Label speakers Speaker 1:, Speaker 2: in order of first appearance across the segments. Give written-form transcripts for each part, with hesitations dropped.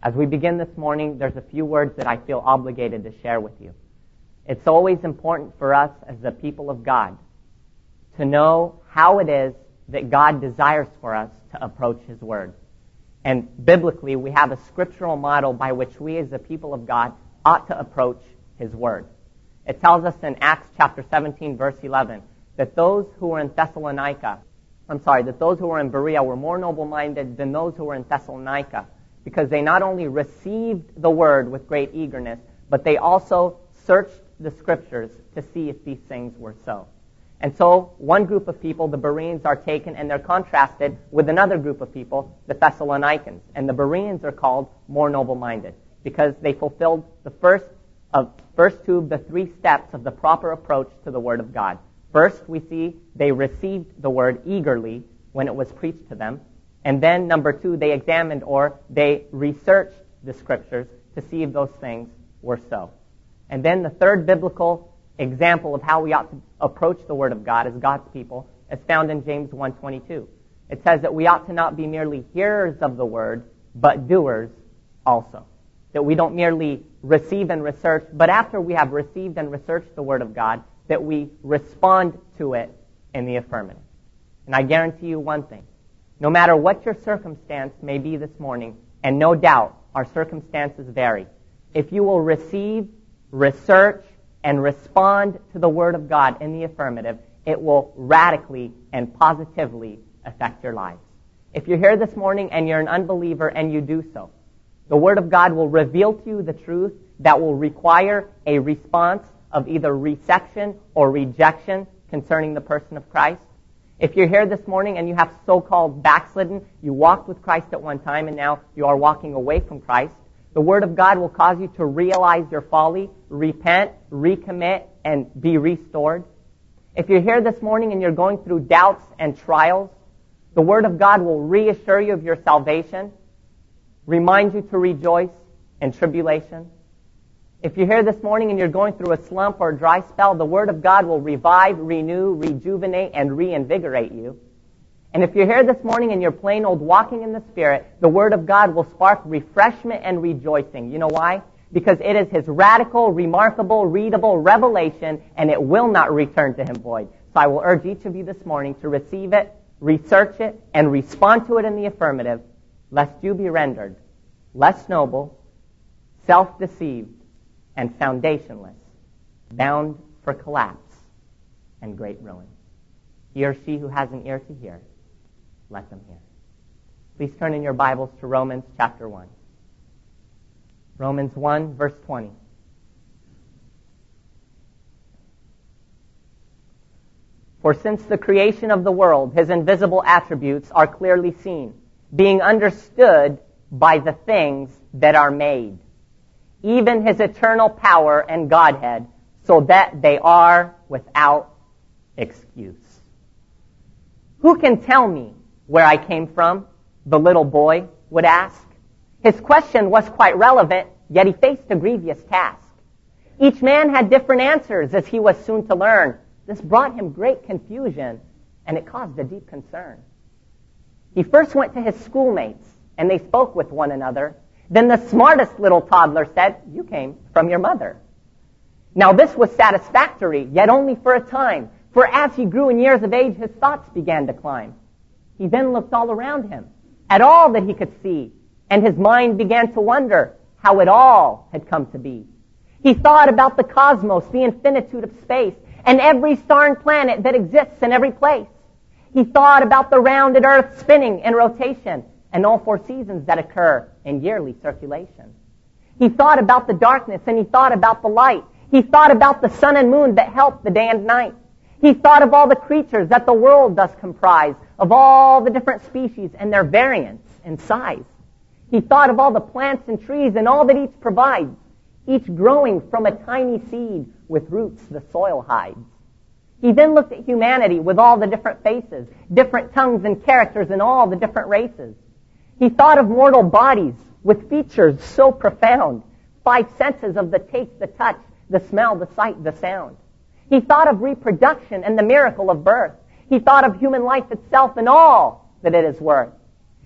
Speaker 1: As we begin this morning, there's a few words that I feel obligated to share with you. It's always important for us as the people of God to know how it is that God desires for us to approach His Word. And biblically, we have a scriptural model by which we as the people of God ought to approach His Word. It tells us in Acts chapter 17, verse 11, that those who were in Berea were more noble-minded than those who were in Thessalonica, because they not only received the Word with great eagerness, but they also searched the Scriptures to see if these things were so. And so one group of people, the Bereans, are taken and they're contrasted with another group of people, the Thessalonians. And the Bereans are called more noble-minded because they fulfilled the first two of the three steps of the proper approach to the Word of God. First, we see they received the Word eagerly when it was preached to them. And then, number two, they examined or they researched the Scriptures to see if those things were so. And then the third biblical example of how we ought to approach the Word of God as God's people is found in James 1:22. It says that we ought to not be merely hearers of the Word, but doers also. That we don't merely receive and research, but after we have received and researched the Word of God, that we respond to it in the affirmative. And I guarantee you one thing. No matter what your circumstance may be this morning, and no doubt our circumstances vary, if you will receive, research, and respond to the Word of God in the affirmative, it will radically and positively affect your lives. If you're here this morning and you're an unbeliever and you do so, the Word of God will reveal to you the truth that will require a response of either reception or rejection concerning the person of Christ. If you're here this morning and you have so-called backslidden, you walked with Christ at one time and now you are walking away from Christ, the Word of God will cause you to realize your folly, repent, recommit, and be restored. If you're here this morning and you're going through doubts and trials, the Word of God will reassure you of your salvation, remind you to rejoice in tribulation. If you're here this morning and you're going through a slump or a dry spell, the Word of God will revive, renew, rejuvenate, and reinvigorate you. And if you're here this morning and you're plain old walking in the Spirit, the Word of God will spark refreshment and rejoicing. You know why? Because it is His radical, remarkable, readable revelation, and it will not return to Him void. So I will urge each of you this morning to receive it, research it, and respond to it in the affirmative, lest you be rendered less noble, self-deceived, and foundationless, bound for collapse and great ruin. He or she who has an ear to hear, let them hear. Please turn in your Bibles to Romans chapter 1. Romans 1, verse 20. For since the creation of the world, His invisible attributes are clearly seen, being understood by the things that are made, even His eternal power and Godhead, so that they are without excuse. Who can tell me where I came from? The little boy would ask. His question was quite relevant, yet he faced a grievous task. Each man had different answers, as he was soon to learn. This brought him great confusion, and it caused a deep concern. He first went to his schoolmates, and they spoke with one another. Then the smartest little toddler said, "You came from your mother." Now this was satisfactory, yet only for a time, for as he grew in years of age, his thoughts began to climb. He then looked all around him, at all that he could see, and his mind began to wonder how it all had come to be. He thought about the cosmos, the infinitude of space, and every star and planet that exists in every place. He thought about the rounded earth spinning in rotation, and all four seasons that occur in yearly circulation. He thought about the darkness, and he thought about the light. He thought about the sun and moon that help the day and night. He thought of all the creatures that the world does comprise, of all the different species and their variance in size. He thought of all the plants and trees and all that each provides, each growing from a tiny seed with roots the soil hides. He then looked at humanity with all the different faces, different tongues and characters in all the different races. He thought of mortal bodies with features so profound, 5 senses of the taste, the touch, the smell, the sight, the sound. He thought of reproduction and the miracle of birth. He thought of human life itself and all that it is worth.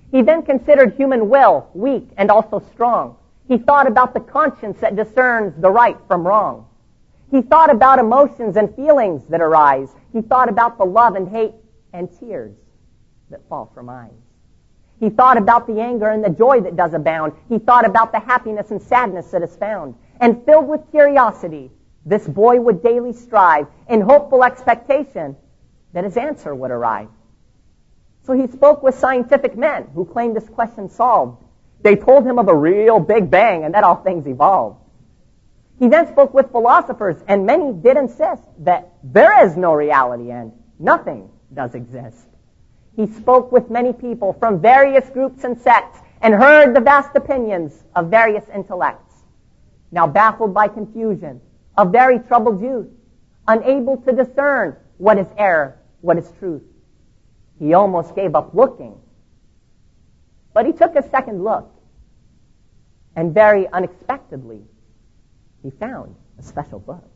Speaker 1: He then considered human will weak and also strong. He thought about the conscience that discerns the right from wrong. He thought about emotions and feelings that arise. He thought about the love and hate and tears that fall from eyes. He thought about the anger and the joy that does abound. He thought about the happiness and sadness that is found. And filled with curiosity, this boy would daily strive in hopeful expectation that his answer would arrive. So he spoke with scientific men who claimed this question solved. They told him of a real big bang and that all things evolved. He then spoke with philosophers, and many did insist that there is no reality and nothing does exist. He spoke with many people from various groups and sects and heard the vast opinions of various intellects. Now baffled by confusion, a very troubled youth, unable to discern what is error, what is truth. He almost gave up looking. But he took a second look, and very unexpectedly, he found a special book.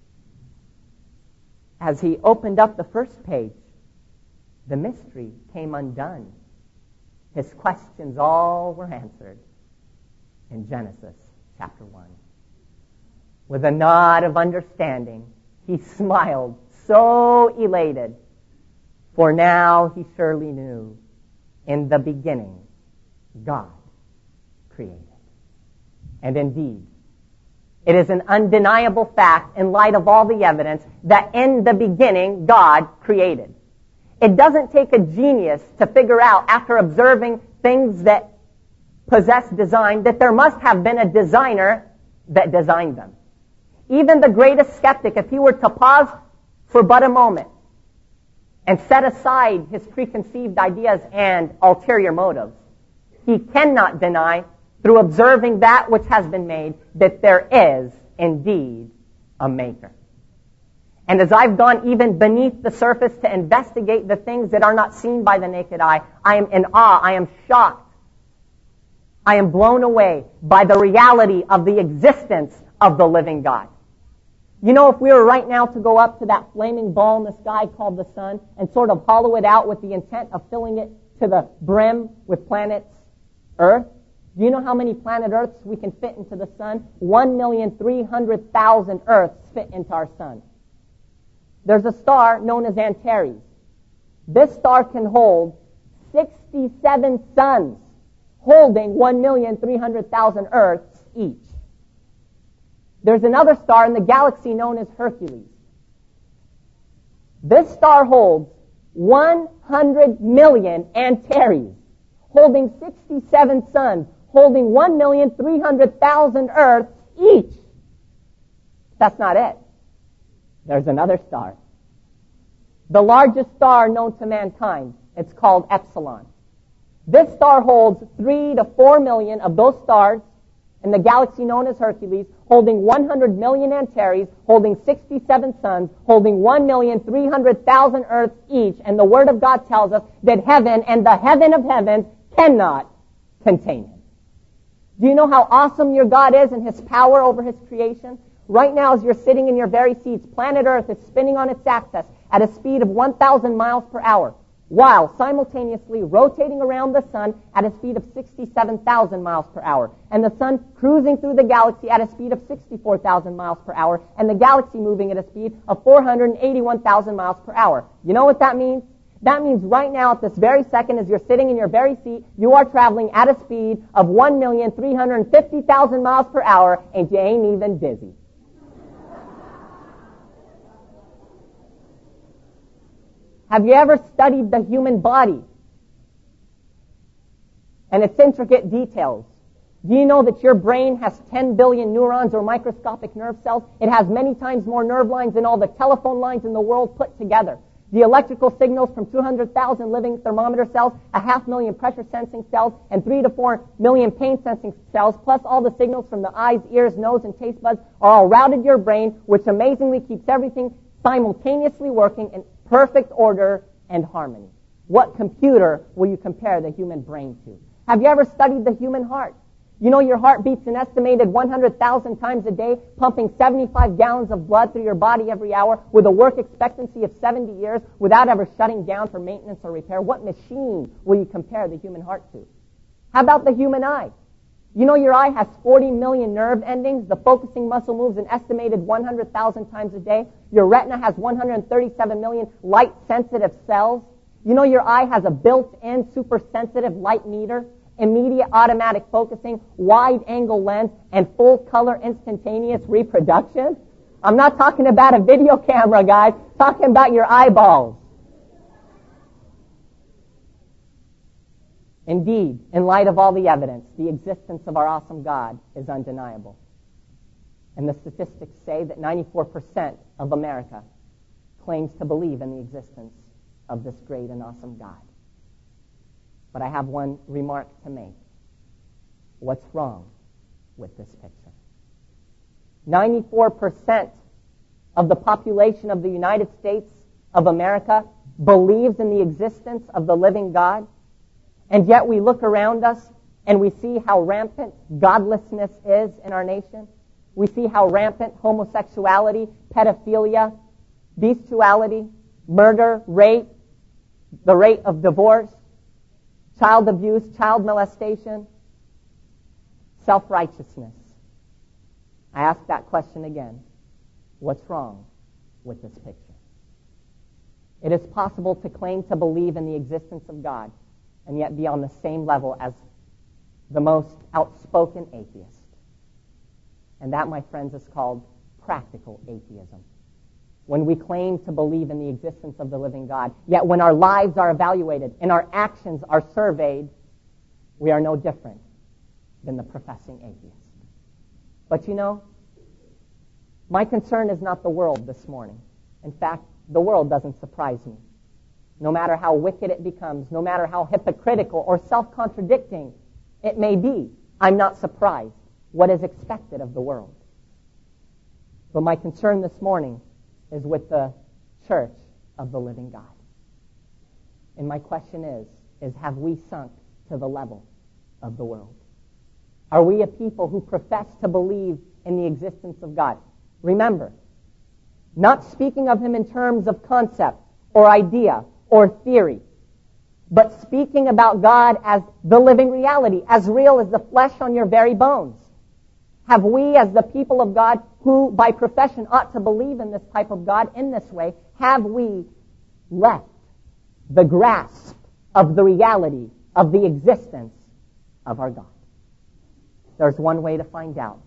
Speaker 1: As he opened up the first page, the mystery came undone. His questions all were answered in Genesis chapter 1. With a nod of understanding, he smiled, so elated, for now he surely knew, in the beginning, God created. And indeed, it is an undeniable fact in light of all the evidence that in the beginning, God created. It doesn't take a genius to figure out, after observing things that possess design, that there must have been a designer that designed them. Even the greatest skeptic, if he were to pause for but a moment and set aside his preconceived ideas and ulterior motives, he cannot deny, through observing that which has been made, that there is indeed a maker. And as I've gone even beneath the surface to investigate the things that are not seen by the naked eye, I am in awe, I am shocked, I am blown away by the reality of the existence of the living God. You know, if we were right now to go up to that flaming ball in the sky called the sun and sort of hollow it out with the intent of filling it to the brim with planets Earth, do you know how many planet Earths we can fit into the sun? 1,300,000 Earths fit into our sun. There's a star known as Antares. This star can hold 67 suns, holding 1,300,000 Earths each. There's another star in the galaxy known as Hercules. This star holds 100 million Antares, holding 67 suns, holding 1,300,000 Earths each. That's not it. There's another star. The largest star known to mankind. It's called Epsilon. This star holds 3 to 4 million of those stars in the galaxy known as Hercules, holding 100 million Antares, holding 67 suns, holding 1,300,000 Earths each. And the Word of God tells us that heaven and the heaven of heavens cannot contain him. Do you know how awesome your God is in his power over his creation? Right now, as you're sitting in your very seats, planet Earth is spinning on its axis at a speed of 1,000 miles per hour, while simultaneously rotating around the sun at a speed of 67,000 miles per hour, and the sun cruising through the galaxy at a speed of 64,000 miles per hour, and the galaxy moving at a speed of 481,000 miles per hour. You know what that means? That means right now, at this very second, as you're sitting in your very seat, you are traveling at a speed of 1,350,000 miles per hour, and you ain't even dizzy. Have you ever studied the human body and its intricate details? Do you know that your brain has 10 billion neurons or microscopic nerve cells? It has many times more nerve lines than all the telephone lines in the world put together. The electrical signals from 200,000 living thermometer cells, 500,000 pressure sensing cells, and 3 to 4 million pain sensing cells, plus all the signals from the eyes, ears, nose, and taste buds are all routed to your brain, which amazingly keeps everything simultaneously working in perfect order and harmony. What computer will you compare the human brain to? Have you ever studied the human heart? You know your heart beats an estimated 100,000 times a day, pumping 75 gallons of blood through your body every hour with a work expectancy of 70 years without ever shutting down for maintenance or repair. What machine will you compare the human heart to? How about the human eye? You know your eye has 40 million nerve endings. The focusing muscle moves an estimated 100,000 times a day. Your retina has 137 million light-sensitive cells. You know your eye has a built-in super-sensitive light meter, immediate automatic focusing, wide-angle lens, and full-color instantaneous reproduction? I'm not talking about a video camera, guys. I'm talking about your eyeballs. Indeed, in light of all the evidence, the existence of our awesome God is undeniable. And the statistics say that 94% of America claims to believe in the existence of this great and awesome God. But I have one remark to make. What's wrong with this picture? 94% of the population of the United States of America believes in the existence of the living God. And yet we look around us and we see how rampant godlessness is in our nation. We see how rampant homosexuality, pedophilia, bestiality, murder, rape, the rate of divorce, child abuse, child molestation, self-righteousness. I ask that question again. What's wrong with this picture? It is possible to claim to believe in the existence of God and yet be on the same level as the most outspoken atheist. And that, my friends, is called practical atheism. When we claim to believe in the existence of the living God, yet when our lives are evaluated and our actions are surveyed, we are no different than the professing atheist. But you know, my concern is not the world this morning. In fact, the world doesn't surprise me. No matter how wicked it becomes, no matter how hypocritical or self-contradicting it may be, I'm not surprised what is expected of the world. But my concern this morning is with the church of the living God. And my question is have we sunk to the level of the world? Are we a people who profess to believe in the existence of God? Remember, not speaking of him in terms of concept or idea or theory, but speaking about God as the living reality, as real as the flesh on your very bones. Have we, as the people of God, who by profession ought to believe in this type of God in this way, have we left the grasp of the reality of the existence of our God? There's one way to find out.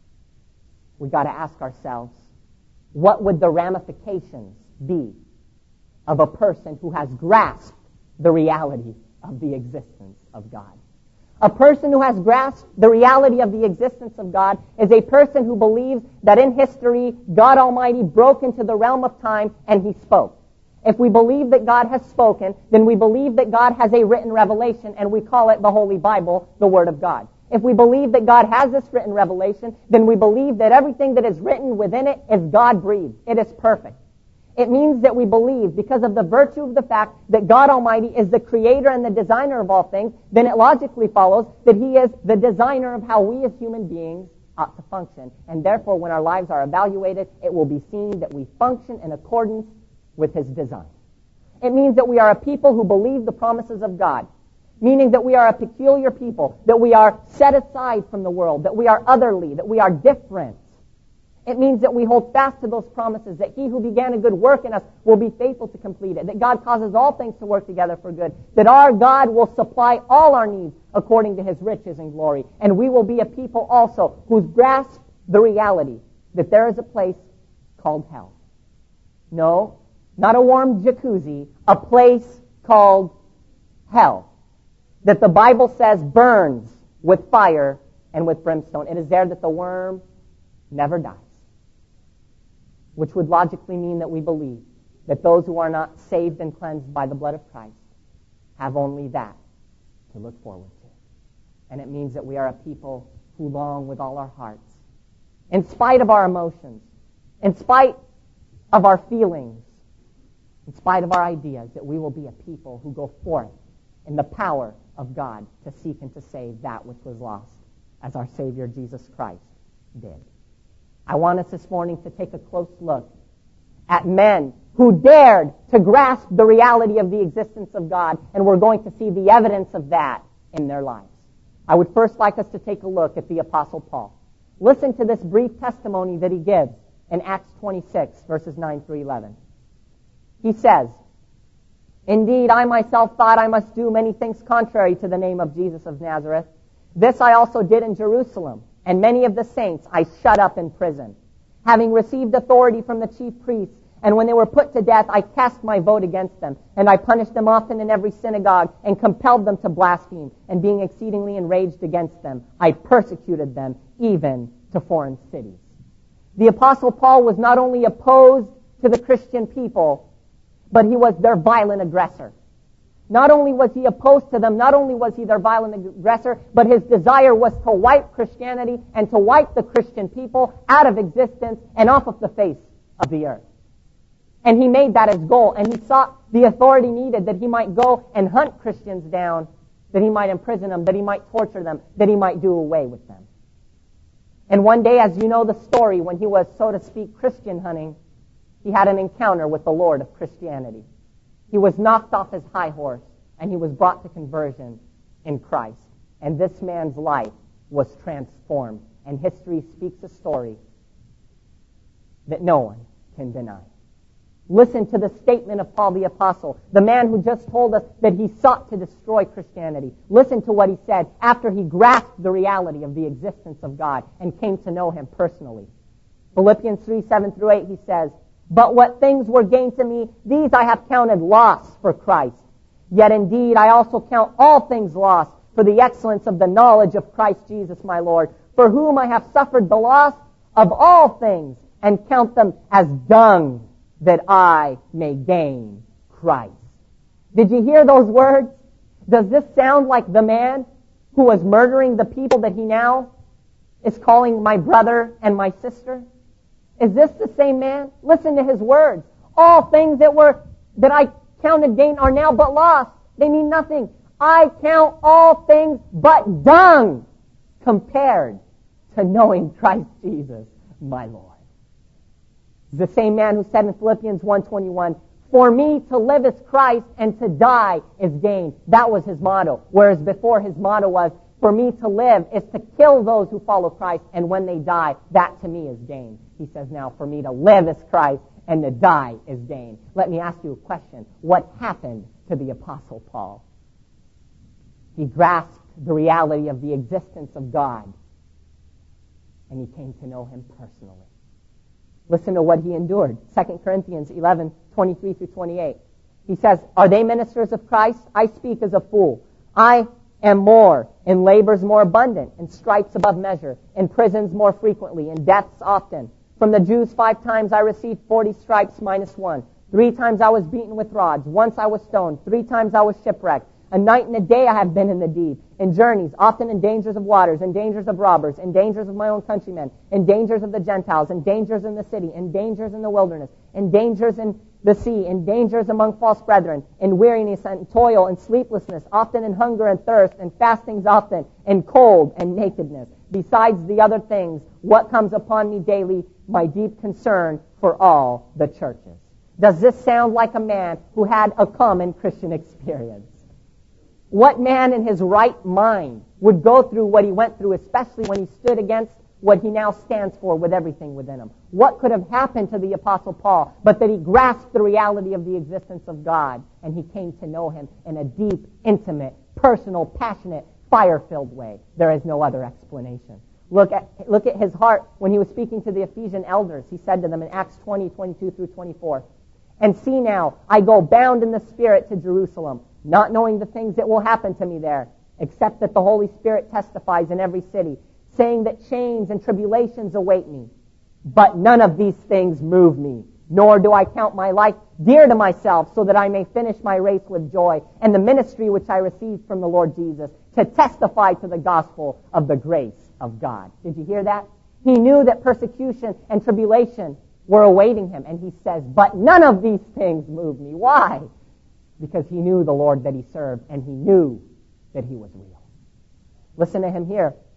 Speaker 1: We've got to ask ourselves, what would the ramifications be of a person who has grasped the reality of the existence of God? A person who has grasped the reality of the existence of God is a person who believes that in history, God Almighty broke into the realm of time and he spoke. If we believe that God has spoken, then we believe that God has a written revelation, and we call it the Holy Bible, the Word of God. If we believe that God has this written revelation, then we believe that everything that is written within it is God-breathed. It is perfect. It means that we believe, because of the virtue of the fact that God Almighty is the creator and the designer of all things, then it logically follows that he is the designer of how we as human beings ought to function. And therefore, when our lives are evaluated, it will be seen that we function in accordance with his design. It means that we are a people who believe the promises of God, meaning that we are a peculiar people, that we are set aside from the world, that we are otherly, that we are different. It means that we hold fast to those promises, that he who began a good work in us will be faithful to complete it, that God causes all things to work together for good, that our God will supply all our needs according to his riches and glory, and we will be a people also who grasp the reality that there is a place called hell. No, not a warm jacuzzi, a place called hell, that the Bible says burns with fire and with brimstone. It is there that the worm never dies. Which would logically mean that we believe that those who are not saved and cleansed by the blood of Christ have only that to look forward to. And it means that we are a people who long with all our hearts, in spite of our emotions, in spite of our feelings, in spite of our ideas, that we will be a people who go forth in the power of God to seek and to save that which was lost. as our Savior Jesus Christ did. I want us this morning to take a close look at men who dared to grasp the reality of the existence of God, and we're going to see the evidence of that in their lives. I would first like us to take a look at the Apostle Paul. Listen to this brief testimony that he gives in Acts 26, verses 9 through 11. He says, "Indeed, I myself thought I must do many things contrary to the name of Jesus of Nazareth. This I also did in Jerusalem, and many of the saints I shut up in prison, having received authority from the chief priests. And when they were put to death, I cast my vote against them, and I punished them often in every synagogue, and compelled them to blaspheme. And being exceedingly enraged against them, I persecuted them, even to foreign cities." The Apostle Paul was not only opposed to the Christian people, but he was their violent aggressor. Not only was he opposed to them, not only was he their violent aggressor, but his desire was to wipe Christianity and to wipe the Christian people out of existence and off of the face of the earth. And he made that his goal, and he sought the authority needed that he might go and hunt Christians down, that he might imprison them, that he might torture them, that he might do away with them. And one day, as you know the story, when he was, so to speak, Christian hunting, he had an encounter with the Lord of Christianity. He was knocked off his high horse, and he was brought to conversion in Christ. And this man's life was transformed. And history speaks a story that no one can deny. Listen to the statement of Paul the Apostle, the man who just told us that he sought to destroy Christianity. Listen to what he said after he grasped the reality of the existence of God and came to know him personally. Philippians 3, 7 through 8, he says, "But what things were gained to me, these I have counted loss for Christ. Yet indeed I also count all things lost for the excellence of the knowledge of Christ Jesus my Lord, for whom I have suffered the loss of all things, and count them as dung, that I may gain Christ." Did you hear those words? Does this sound like the man who was murdering the people that he now is calling my brother and my sister? Is this the same man? Listen to his words. All things that I counted gain are now but loss. They mean nothing. I count all things but dung compared to knowing Christ Jesus, my Lord. The same man who said in Philippians 1:21, "For me to live is Christ, and to die is gain." That was his motto. Whereas before his motto was, "For me to live is to kill those who follow Christ, and when they die, that to me is gain." He says now, "For me to live is Christ, and to die is gain." Let me ask you a question. What happened to the Apostle Paul? He grasped the reality of the existence of God, and he came to know him personally. Listen to what he endured. 2 Corinthians 11, 23 through 28. He says, "Are they ministers of Christ? I speak as a fool. I am more, in labors more abundant, in stripes above measure, in prisons more frequently, in deaths often. From the Jews 5 times I received 40 stripes minus 1. 3 times I was beaten with rods. Once I was stoned. 3 times I was shipwrecked. A night and a day I have been in the deep, in journeys, often in dangers of waters, in dangers of robbers, in dangers of my own countrymen, in dangers of the Gentiles, in dangers in the city, in dangers in the wilderness, in dangers in the sea, in dangers among false brethren, in weariness and toil and sleeplessness, often in hunger and thirst, and fastings often, in cold and nakedness. Besides the other things, what comes upon me daily, my deep concern for all the churches." Does this sound like a man who had a common Christian experience? What man in his right mind would go through what he went through, especially when he stood against what he now stands for with everything within him? What could have happened to the Apostle Paul but that he grasped the reality of the existence of God, and he came to know him in a deep, intimate, personal, passionate, fire-filled way? There is no other explanation. Look at his heart when he was speaking to the Ephesian elders. He said to them in Acts 20, 22 through 24, "And see now, I go bound in the Spirit to Jerusalem, not knowing the things that will happen to me there, except that the Holy Spirit testifies in every city, saying that chains and tribulations await me. But none of these things move me, nor do I count my life dear to myself, so that I may finish my race with joy, and the ministry which I received from the Lord Jesus, to testify to the gospel of the grace of God." Did you hear that? He knew that persecution and tribulation were awaiting him, and he says, "But none of these things move me." Why? Because he knew the Lord that he served, and he knew that he was real. Listen to him here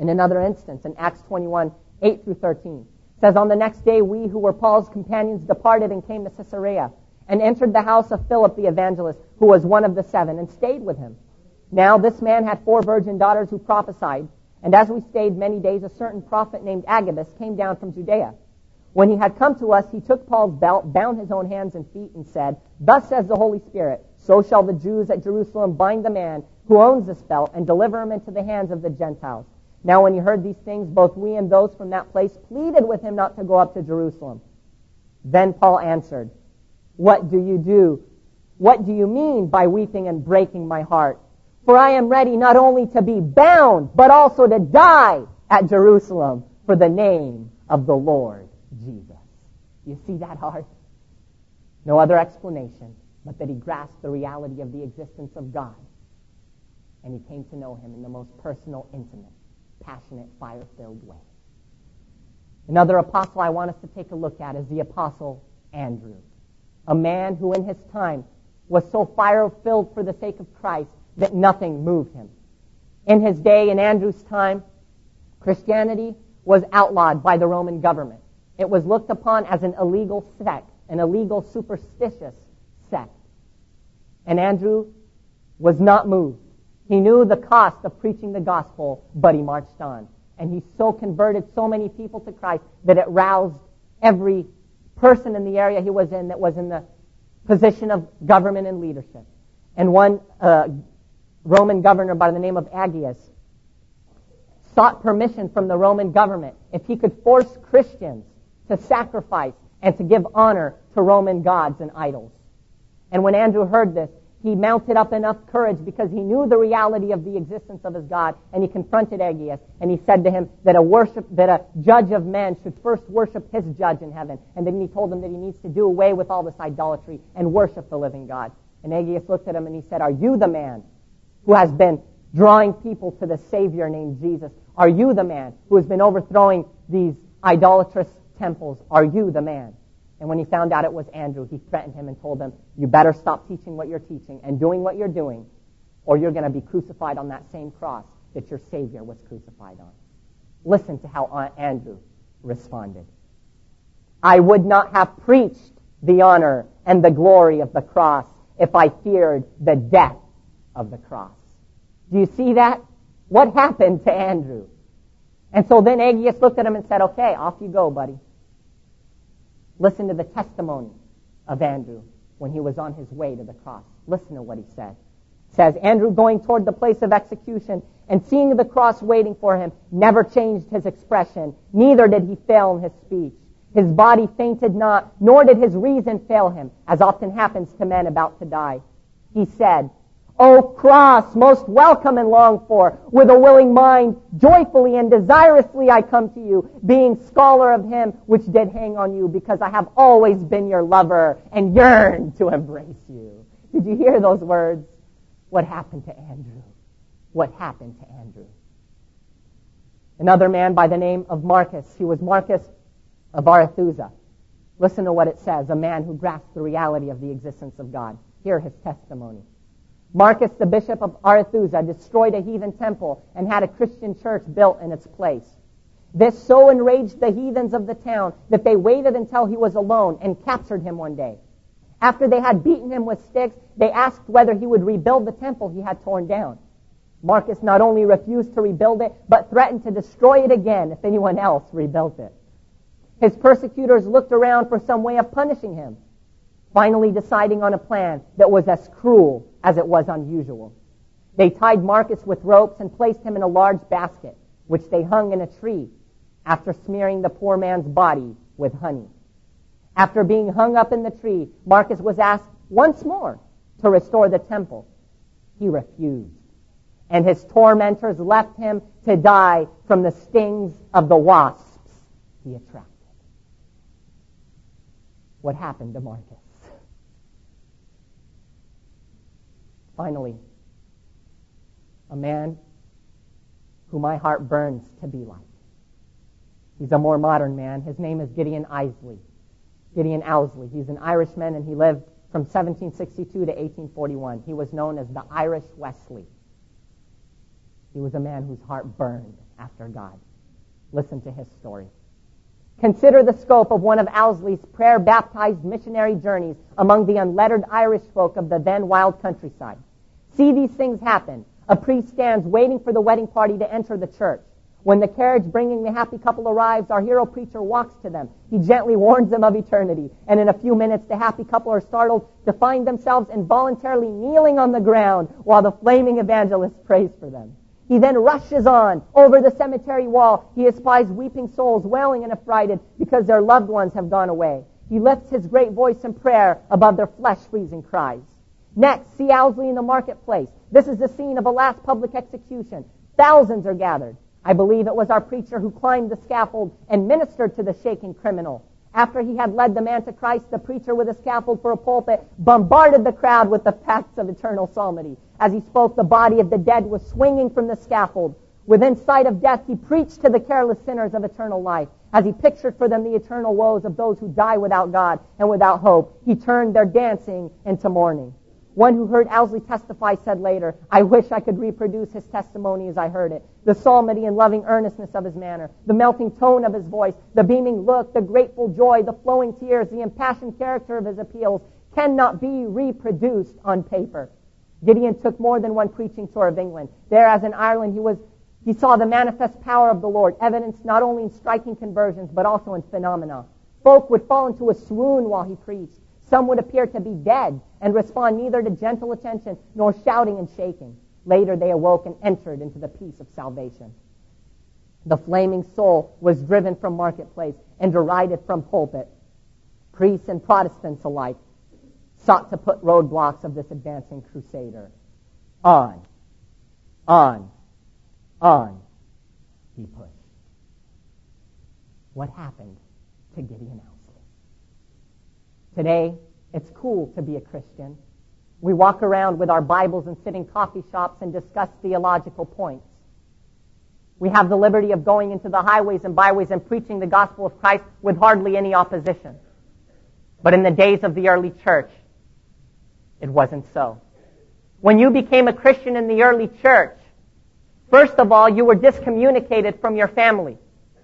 Speaker 2: In another instance, in Acts 21, 8 through 13, it says, "On the next day we who were Paul's companions departed and came to Caesarea, and entered the house of Philip the evangelist, who was one of the 7, and stayed with him. Now this man had 4 virgin daughters who prophesied, and as we stayed many days, a certain prophet named Agabus came down from Judea. When he had come to us, he took Paul's belt, bound his own hands and feet, and said, 'Thus says the Holy Spirit, so shall the Jews at Jerusalem bind the man who owns this belt and deliver him into the hands of the Gentiles.' Now when he heard these things, both we and those from that place pleaded with him not to go up to Jerusalem. Then Paul answered, 'What do you do? What do you mean by weeping and breaking my heart? For I am ready not only to be bound, but also to die at Jerusalem for the name of the Lord Jesus.'" You see that heart? No other explanation but that he grasped the reality of the existence of God, and he came to know him in the most personal, intimate, passionate, fire-filled way. Another apostle I want us to take a look at is the apostle Andrew, a man who in his time was so fire-filled for the sake of Christ that nothing moved him. In his day, in Andrew's time, Christianity was outlawed by the Roman government. It was looked upon as an illegal sect, an illegal superstitious sect. And Andrew was not moved. He knew the cost of preaching the gospel, but he marched on. And he so converted so many people to Christ that it roused every person in the area he was in that was in the position of government and leadership. And one Roman governor by the name of Agabus sought permission from the Roman government if he could force Christians to sacrifice and to give honor to Roman gods and idols. And when Andrew heard this, he mounted up enough courage because he knew the reality of the existence of his God, and he confronted Agabus, and he said to him that a judge of men should first worship his judge in heaven, and then he told him that he needs to do away with all this idolatry and worship the living God. And Agabus looked at him and he said, "Are you the man who has been drawing people to the Savior named Jesus? Are you the man who has been overthrowing these idolatrous temples? Are you the man?" And when he found out it was Andrew, he threatened him and told him, "You better stop teaching what you're teaching and doing what you're doing, or you're going to be crucified on that same cross that your Savior was crucified on." Listen to how Andrew responded. "I would not have preached the honor and the glory of the cross if I feared the death of the cross." Do you see that? What happened to Andrew? And so then Agabus looked at him and said, "Okay, off you go, buddy." Listen to the testimony of Andrew when he was on his way to the cross. Listen to what he said. It says, "Andrew, going toward the place of execution and seeing the cross waiting for him, never changed his expression, neither did he fail in his speech. His body fainted not, nor did his reason fail him, as often happens to men about to die. He said, 'O cross, most welcome and longed for, with a willing mind, joyfully and desirously I come to you, being scholar of him which did hang on you, because I have always been your lover and yearned to embrace you.'" Did you hear those words? What happened to Andrew? What happened to Andrew? Another man by the name of Marcus. He was Marcus of Arethusa. Listen to what it says, a man who grasped the reality of the existence of God. Hear his testimony. "Marcus, the bishop of Arethusa, destroyed a heathen temple and had a Christian church built in its place. This so enraged the heathens of the town that they waited until he was alone and captured him one day. After they had beaten him with sticks, they asked whether he would rebuild the temple he had torn down. Marcus not only refused to rebuild it, but threatened to destroy it again if anyone else rebuilt it. His persecutors looked around for some way of punishing him, finally deciding on a plan that was as cruel as it was unusual. They tied Marcus with ropes and placed him in a large basket, which they hung in a tree, after smearing the poor man's body with honey. After being hung up in the tree, Marcus was asked once more to restore the temple. He refused, and his tormentors left him to die from the stings of the wasps he attracted." What happened to Marcus? Finally, a man who my heart burns to be like. He's a more modern man. His name is Gideon Owsley. Gideon Owsley. He's an Irishman, and he lived from 1762 to 1841. He was known as the Irish Wesley. He was a man whose heart burned after God. Listen to his story. Consider the scope of one of Owsley's prayer-baptized missionary journeys among the unlettered Irish folk of the then wild countryside. See these things happen. A priest stands waiting for the wedding party to enter the church. When the carriage bringing the happy couple arrives, our hero preacher walks to them. He gently warns them of eternity. And in a few minutes, the happy couple are startled to find themselves involuntarily kneeling on the ground while the flaming evangelist prays for them. He then rushes on. Over the cemetery wall, he espies weeping souls wailing and affrighted because their loved ones have gone away. He lifts his great voice in prayer above their flesh-freezing cries. Next, see Owsley in the marketplace. This is the scene of a last public execution. Thousands are gathered. I believe it was our preacher who climbed the scaffold and ministered to the shaking criminal. After he had led the man to Christ, the preacher with a scaffold for a pulpit bombarded the crowd with the facts of eternal psalmody. As he spoke, the body of the dead was swinging from the scaffold. Within sight of death, he preached to the careless sinners of eternal life. As he pictured for them the eternal woes of those who die without God and without hope, he turned their dancing into mourning. One who heard Owsley testify said later, I wish I could reproduce his testimony as I heard it. The psalmody and loving earnestness of his manner, the melting tone of his voice, the beaming look, the grateful joy, the flowing tears, the impassioned character of his appeals cannot be reproduced on paper. Gideon took more than one preaching tour of England. There, as in Ireland, he saw the manifest power of the Lord, evidenced not only in striking conversions, but also in phenomena. Folk would fall into a swoon while he preached. Some would appear to be dead and respond neither to gentle attention nor shouting and shaking. Later they awoke and entered into the peace of salvation. The flaming soul was driven from marketplace and derided from pulpit. Priests and Protestants alike sought to put roadblocks of this advancing crusader. On, he pushed. What happened to Gideon Owsley? Today, it's cool to be a Christian. We walk around with our Bibles and sit in coffee shops and discuss theological points. We have the liberty of going into the highways and byways and preaching the gospel of Christ with hardly any opposition. But in the days of the early church, it wasn't so. When you became a Christian in the early church, first of all, you were discommunicated from your family.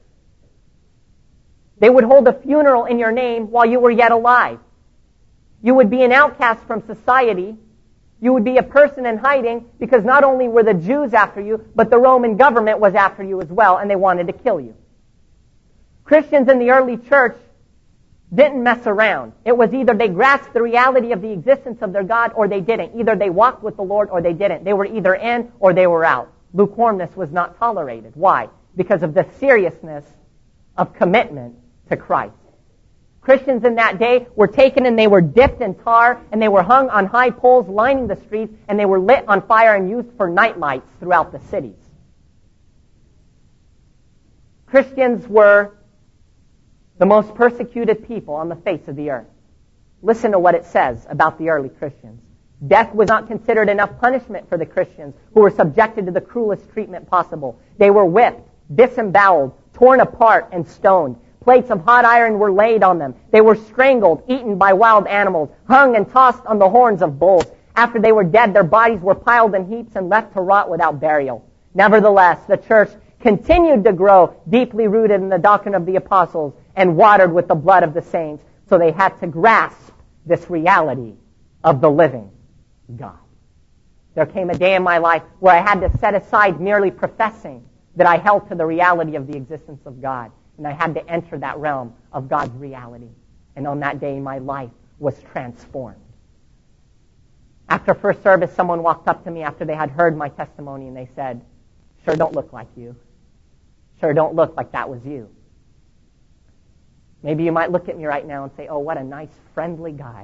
Speaker 2: They would hold a funeral in your name while you were yet alive. You would be an outcast from society. You would be a person in hiding because not only were the Jews after you, but the Roman government was after you as well, and they wanted to kill you. Christians in the early church didn't mess around. It was either they grasped the reality of the existence of their God or they didn't. Either they walked with the Lord or they didn't. They were either in or they were out. Lukewarmness was not tolerated. Why? Because of the seriousness of commitment to Christ. Christians in that day were taken and they were dipped in tar and they were hung on high poles lining the streets and they were lit on fire and used for night lights throughout the cities. Christians were the most persecuted people on the face of the earth. Listen to what it says about the early Christians. Death was not considered enough punishment for the Christians who were subjected to the cruelest treatment possible. They were whipped, disemboweled, torn apart, and stoned. Plates of hot iron were laid on them. They were strangled, eaten by wild animals, hung and tossed on the horns of bulls. After they were dead, their bodies were piled in heaps and left to rot without burial. Nevertheless, the church continued to grow, deeply rooted in the doctrine of the apostles and watered with the blood of the saints. So they had to grasp this reality of the living God. There came a day in my life where I had to set aside merely professing that I held to the reality of the existence of God. And I had to enter that realm of God's reality. And on that day, my life was transformed. After first service, someone walked up to me after they had heard my testimony and they said, "Sure don't look like you. Sure don't look like that was you." Maybe you might look at me right now and say, "Oh, what a nice, friendly guy."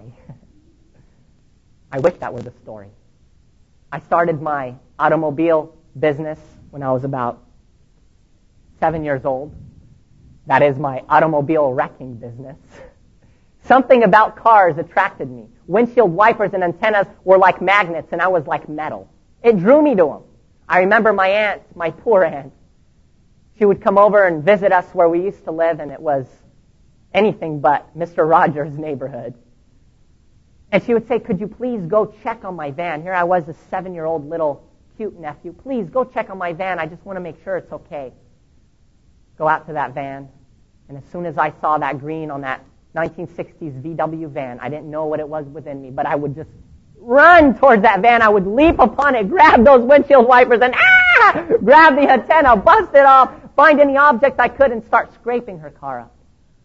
Speaker 2: I wish that were the story. I started my automobile business when I was about 7 years old. That is my automobile wrecking business. Something about cars attracted me. Windshield wipers and antennas were like magnets, and I was like metal. It drew me to them. I remember my aunt, my poor aunt. She would come over and visit us where we used to live, and it was anything but Mr. Rogers' neighborhood. And she would say, "Could you please go check on my van?" Here I was, a 7-year-old little
Speaker 1: cute, nephew. Please, go check on my van. I just want to make sure it's okay. Go out to that van, and as soon as I saw that green on that 1960s VW van, I didn't know what it was within me, but I would just run towards that van. I would leap upon it, grab those windshield wipers, and grab the antenna, bust it off, find any object I could, and start scraping her car up.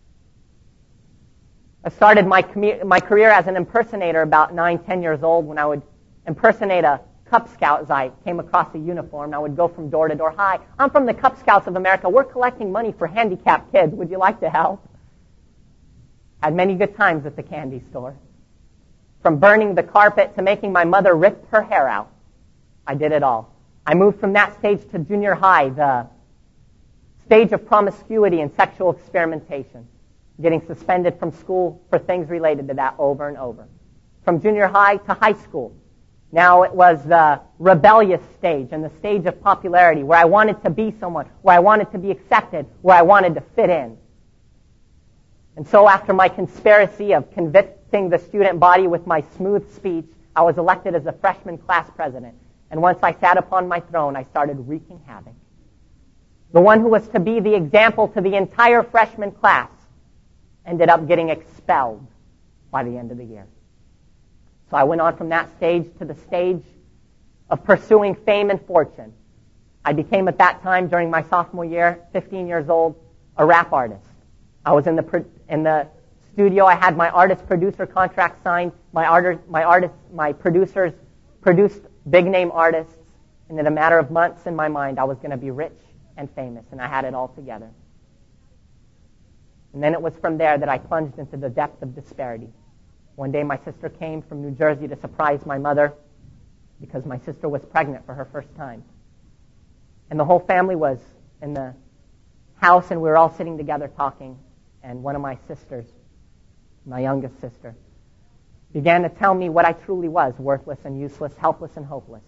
Speaker 1: I started my career as an impersonator about 9, 10 years old when I would impersonate a Cub Scout as I came across a uniform. I would go from door to door. Hi, I'm from the Cub Scouts of America. We're collecting money for handicapped kids. Would you like to help? Had many good times at the candy store. From burning the carpet to making my mother rip her hair out. I did it all. I moved from that stage to junior high, the stage of promiscuity and sexual experimentation, getting suspended from school for things related to that over and over. From junior high to high school. Now it was the rebellious stage and the stage of popularity where I wanted to be someone, where I wanted to be accepted, where I wanted to fit in. And so after my conspiracy of convincing the student body with my smooth speech, I was elected as a freshman class president. And once I sat upon my throne, I started wreaking havoc. The one who was to be the example to the entire freshman class ended up getting expelled by the end of the year. So I went on from that stage to the stage of pursuing fame and fortune. I became at that time, during my sophomore year, 15 years old, a rap artist. I was in the studio. I had my artist-producer contract signed. My producers produced big-name artists. And in a matter of months, in my mind, I was going to be rich and famous, and I had it all together. And then it was from there that I plunged into the depth of disparity. One day my sister came from New Jersey to surprise my mother because my sister was pregnant for her first time. And the whole family was in the house, and we were all sitting together talking. And one of my sisters, my youngest sister, began to tell me what I truly was, worthless and useless, helpless and hopeless.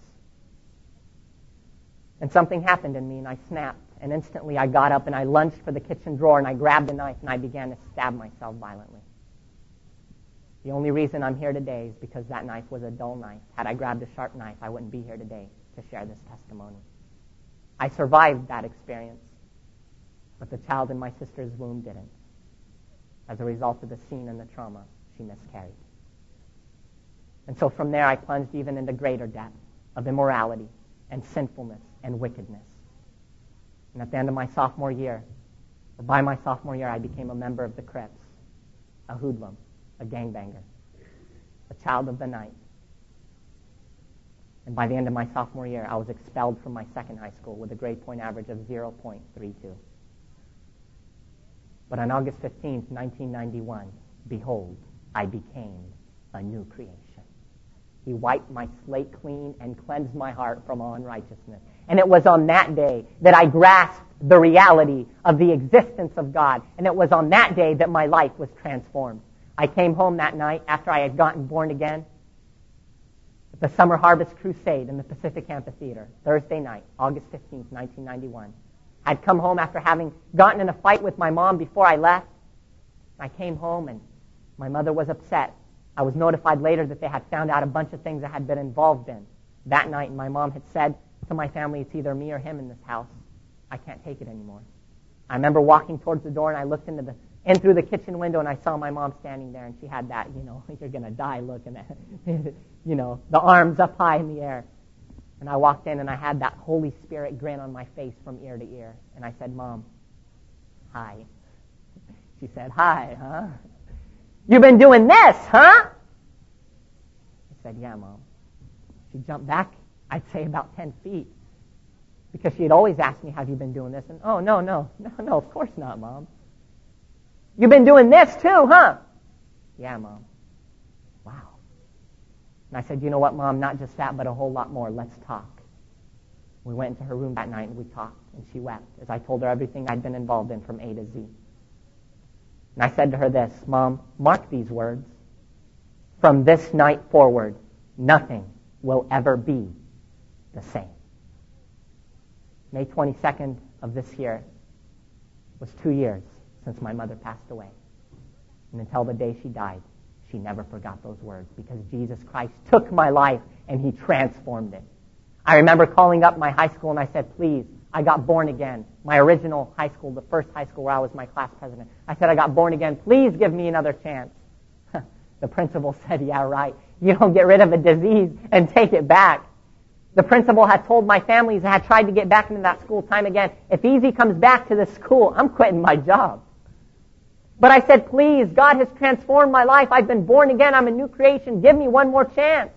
Speaker 1: And something happened in me, and I snapped. And instantly I got up and I lunged for the kitchen drawer, and I grabbed a knife and I began to stab myself violently. The only reason I'm here today is because that knife was a dull knife. Had I grabbed a sharp knife, I wouldn't be here today to share this testimony. I survived that experience, but the child in my sister's womb didn't. As a result of the scene and the trauma, she miscarried. And so from there I plunged even into greater depth of immorality and sinfulness and wickedness. And at the end of my sophomore year, or by my sophomore year, I became a member of the Crips, a hoodlum, a gangbanger, a child of the night. And by the end of my sophomore year, I was expelled from my second high school with a grade point average of 0.32. But on August 15th, 1991, behold, I became a new creation. He wiped my slate clean and cleansed my heart from all unrighteousness. And it was on that day that I grasped the reality of the existence of God. And it was on that day that my life was transformed. I came home that night after I had gotten born again at the Summer Harvest Crusade in the Pacific Amphitheater, Thursday night, August 15th, 1991. I'd come home after having gotten in a fight with my mom before I left. I came home and my mother was upset. I was notified later that they had found out a bunch of things I had been involved in that night, and my mom had said to my family, it's either me or him in this house. I can't take it anymore. I remember walking towards the door, and I looked in through the kitchen window, and I saw my mom standing there, and she had that, you're going to die look, and the arms up high in the air. And I walked in, and I had that Holy Spirit grin on my face from ear to ear. And I said, Mom, hi. She said, hi, huh? You've been doing this, huh? I said, yeah, Mom. She jumped back, I'd say about 10 feet. Because she had always asked me, have you been doing this? And, oh, no, of course not, Mom. You've been doing this too, huh? Yeah, Mom. Wow. And I said, you know what, Mom, not just that, but a whole lot more. Let's talk. We went into her room that night and we talked, and she wept as I told her everything I'd been involved in from A to Z. And I said to her this, Mom, mark these words. From this night forward, nothing will ever be the same. May 22nd of this year was 2 years since my mother passed away. And until the day she died, she never forgot those words, because Jesus Christ took my life and he transformed it. I remember calling up my high school and I said, please, I got born again. My original high school, the first high school where I was my class president. I said, I got born again. Please give me another chance. The principal said, yeah, right. You don't get rid of a disease and take it back. The principal had told my families I had tried to get back into that school time again. If Easy comes back to this school, I'm quitting my job. But I said, please, God has transformed my life. I've been born again. I'm a new creation. Give me one more chance.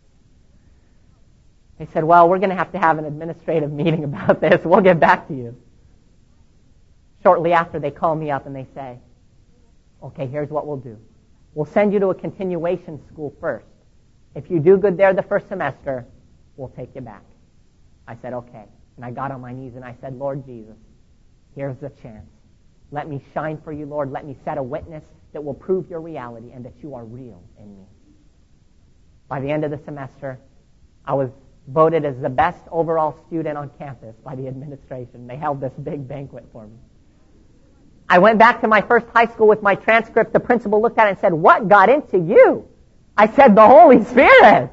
Speaker 1: They said, well, we're going to have an administrative meeting about this. We'll get back to you. Shortly after, they call me up and they say, okay, here's what we'll do. We'll send you to a continuation school first. If you do good there the first semester, we'll take you back. I said, okay. And I got on my knees and I said, Lord Jesus, here's the chance. Let me shine for you, Lord. Let me set a witness that will prove your reality and that you are real in me. By the end of the semester, I was voted as the best overall student on campus by the administration. They held this big banquet for me. I went back to my first high school with my transcript. The principal looked at it and said, what got into you? I said, the Holy Spirit.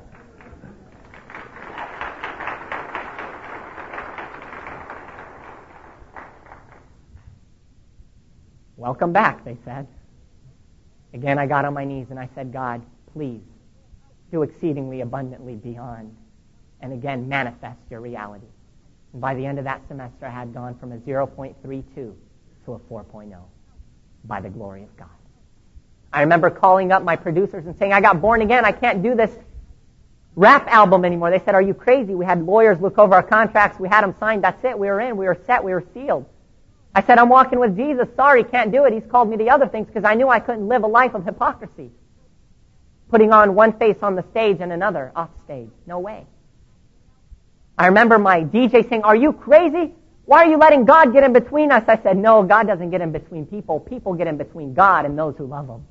Speaker 1: Welcome back, they said. Again, I got on my knees and I said, God, please do exceedingly abundantly beyond, and again, manifest your reality. And by the end of that semester, I had gone from a 0.32 to a 4.0 by the glory of God. I remember calling up my producers and saying, I got born again. I can't do this rap album anymore. They said, are you crazy? We had lawyers look over our contracts. We had them signed. That's it. We were in. We were set. We were sealed. I said, I'm walking with Jesus. Sorry, can't do it. He's called me to other things because I knew I couldn't live a life of hypocrisy. Putting on one face on the stage and another off stage. No way. I remember my DJ saying, are you crazy? Why are you letting God get in between us? I said, no, God doesn't get in between people. People get in between God and those who love Him.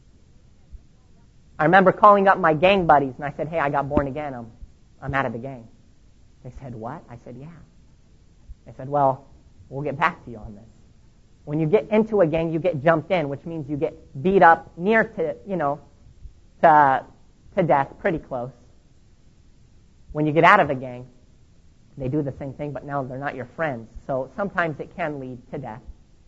Speaker 1: I remember calling up my gang buddies and I said, hey, I got born again. I'm out of the gang. They said, what? I said, yeah. They said, well, we'll get back to you on this. When you get into a gang, you get jumped in, which means you get beat up near to, to death, pretty close. When you get out of a gang, they do the same thing, but now they're not your friends. So sometimes it can lead to death.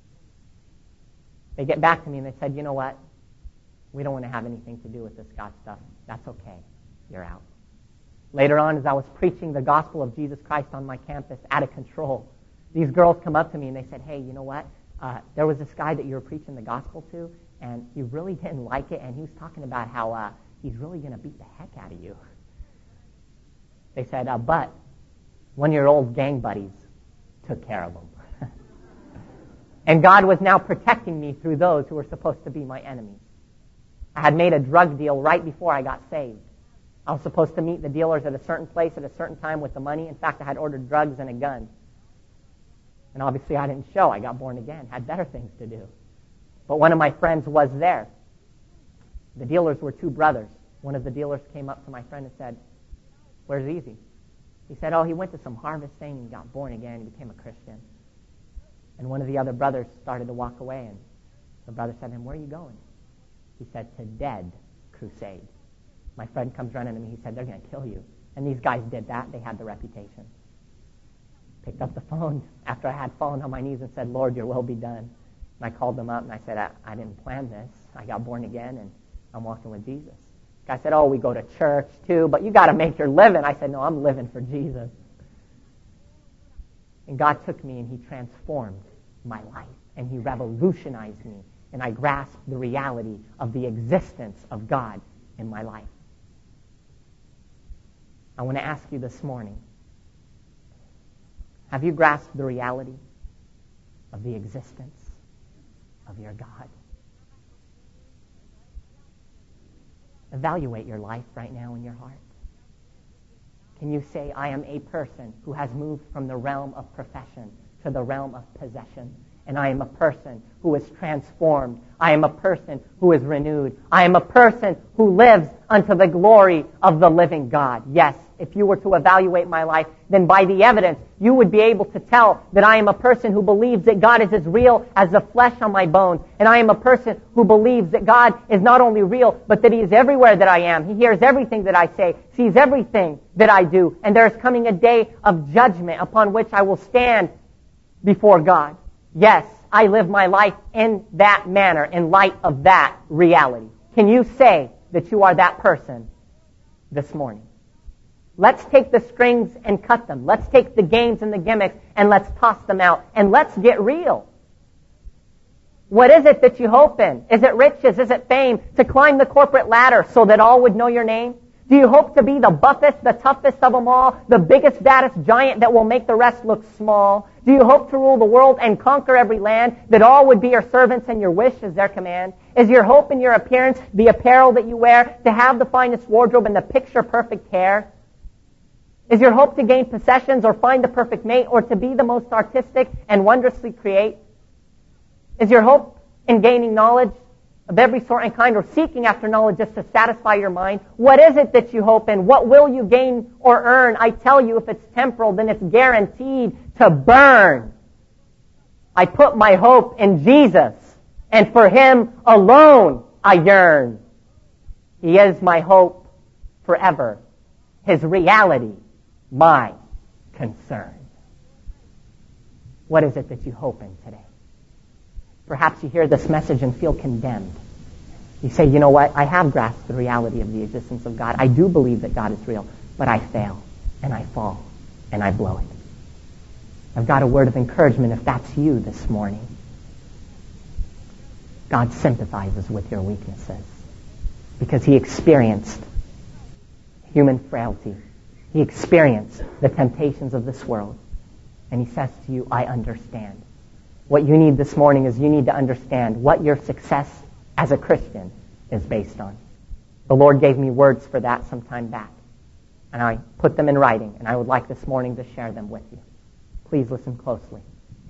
Speaker 1: They get back to me and they said, you know what? We don't want to have anything to do with this God stuff. That's okay. You're out. Later on, as I was preaching the gospel of Jesus Christ on my campus, out of control, these girls come up to me and they said, hey, you know what? There was this guy that you were preaching the gospel to, and he really didn't like it, and he was talking about how he's really going to beat the heck out of you. They said, but one of your old gang buddies took care of him. And God was now protecting me through those who were supposed to be my enemies. I had made a drug deal right before I got saved. I was supposed to meet the dealers at a certain place at a certain time with the money. In fact, I had ordered drugs and a gun. And obviously I didn't show. I got born again, had better things to do. But one of my friends was there. The dealers were two brothers. One of the dealers came up to my friend and said, where's Easy? He said, oh, he went to some harvest thing and got born again. He became a Christian. And one of the other brothers started to walk away, and the brother said to him, where are you going? He said, to Dead Crusade. My friend comes running to me. He said, they're going to kill you. And these guys did that. They had the reputation. Picked up the phone after I had fallen on my knees and said, Lord, your will be done. And I called them up and I said, I didn't plan this. I got born again and I'm walking with Jesus. The guy said, oh, we go to church too, but you got to make your living. I said, no, I'm living for Jesus. And God took me and He transformed my life and He revolutionized me, and I grasped the reality of the existence of God in my life. I want to ask you this morning, have you grasped the reality of the existence of your God? Evaluate your life right now in your heart. Can you say, I am a person who has moved from the realm of profession to the realm of possession, and I am a person who is transformed. I am a person who is renewed. I am a person who lives unto the glory of the living God. Yes, if you were to evaluate my life, then by the evidence, you would be able to tell that I am a person who believes that God is as real as the flesh on my bones. And I am a person who believes that God is not only real, but that He is everywhere that I am. He hears everything that I say, sees everything that I do. And there is coming a day of judgment upon which I will stand before God. Yes, I live my life in that manner, in light of that reality. Can you say that you are that person this morning? Let's take the strings and cut them. Let's take the games and the gimmicks and let's toss them out. And let's get real. What is it that you hope in? Is it riches? Is it fame? To climb the corporate ladder so that all would know your name? Do you hope to be the buffest, the toughest of them all, the biggest, baddest giant that will make the rest look small? Do you hope to rule the world and conquer every land, that all would be your servants and your wish is their command? Is your hope in your appearance, the apparel that you wear, to have the finest wardrobe and the picture-perfect hair? Is your hope to gain possessions or find the perfect mate or to be the most artistic and wondrously create? Is your hope in gaining knowledge of every sort and kind, or seeking after knowledge just to satisfy your mind? What is it that you hope in? What will you gain or earn? I tell you, if it's temporal, then it's guaranteed to burn. I put my hope in Jesus, and for Him alone I yearn. He is my hope forever, His reality, my concern. What is it that you hope in today? Perhaps you hear this message and feel condemned. You say, you know what, I have grasped the reality of the existence of God. I do believe that God is real, but I fail, and I fall, and I blow it. I've got a word of encouragement if that's you this morning. God sympathizes with your weaknesses because He experienced human frailty. He experienced the temptations of this world. And He says to you, I understand. What you need this morning is you need to understand what your success as a Christian is based on. The Lord gave me words for that some time back, and I put them in writing, and I would like this morning to share them with you. Please listen closely.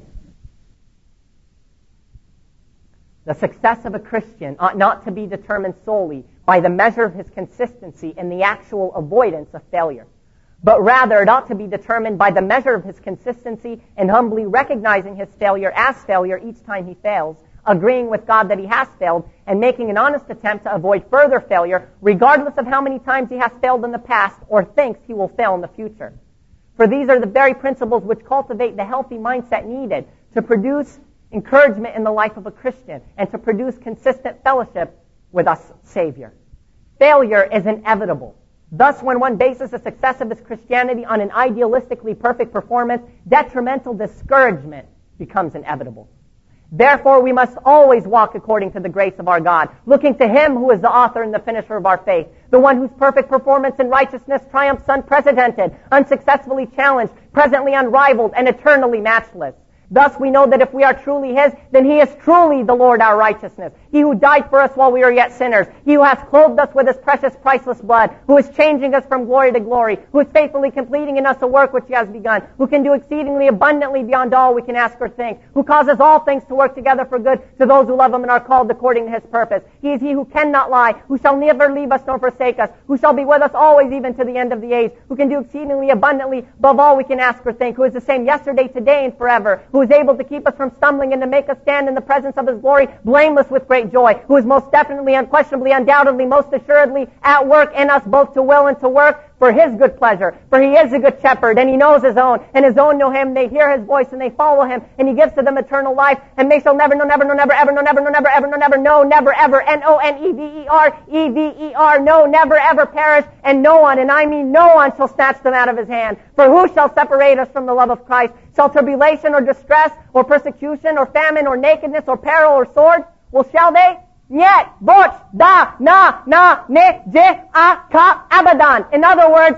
Speaker 1: The success of a Christian ought not to be determined solely by the measure of his consistency in the actual avoidance of failure, but rather it ought to be determined by the measure of his consistency in humbly recognizing his failure as failure each time he fails, agreeing with God that he has failed, and making an honest attempt to avoid further failure, regardless of how many times he has failed in the past or thinks he will fail in the future. For these are the very principles which cultivate the healthy mindset needed to produce encouragement in the life of a Christian and to produce consistent fellowship with us Savior. Failure is inevitable. Thus, when one bases the success of his Christianity on an idealistically perfect performance, detrimental discouragement becomes inevitable. Therefore, we must always walk according to the grace of our God, looking to Him who is the author and the finisher of our faith, the one whose perfect performance in righteousness triumphs unprecedented, unsuccessfully challenged, presently unrivaled, and eternally matchless. Thus we know that if we are truly His, then He is truly the Lord our righteousness. He who died for us while we were yet sinners. He who has clothed us with His precious, priceless blood. Who is changing us from glory to glory. Who is faithfully completing in us a work which He has begun. Who can do exceedingly abundantly beyond all we can ask or think. Who causes all things to work together for good to those who love Him and are called according to His purpose. He is He who cannot lie. Who shall never leave us nor forsake us. Who shall be with us always even to the end of the age. Who can do exceedingly abundantly above all we can ask or think. Who is the same yesterday, today, and forever. Who is able to keep us from stumbling and to make us stand in the presence of His glory blameless with great joy, who is most definitely, unquestionably, undoubtedly, most assuredly at work in us both to will and to work for His good pleasure. For He is a good shepherd, and He knows His own, and His own know Him, they hear His voice, and they follow Him, and He gives to them eternal life, and they shall never, no, never, no, never, ever, no, never, no, never, ever, no, never, no, never, ever, N-O-N-E-V-E-R, E-V-E-R, no, never, ever perish, and no one, and I mean no one, shall snatch them out of His hand. For who shall separate us from the love of Christ? Shall tribulation or distress or persecution or famine or nakedness or peril or sword? Well, shall they? Yet, boch, da, na, ne, je, a, ka, abadan. In other words,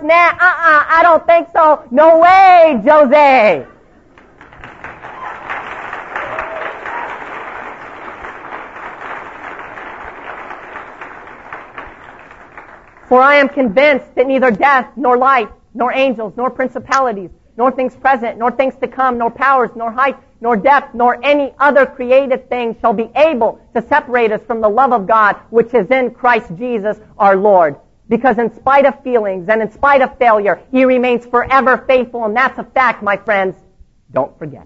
Speaker 1: I don't think so. No way, Jose. For I am convinced that neither death, nor life, nor angels, nor principalities, nor things present, nor things to come, nor powers, nor height, nor depth, nor any other created thing shall be able to separate us from the love of God which is in Christ Jesus our Lord.
Speaker 2: Because in spite of feelings and in spite of failure, He remains forever faithful, and that's a fact, my friends. Don't forget it.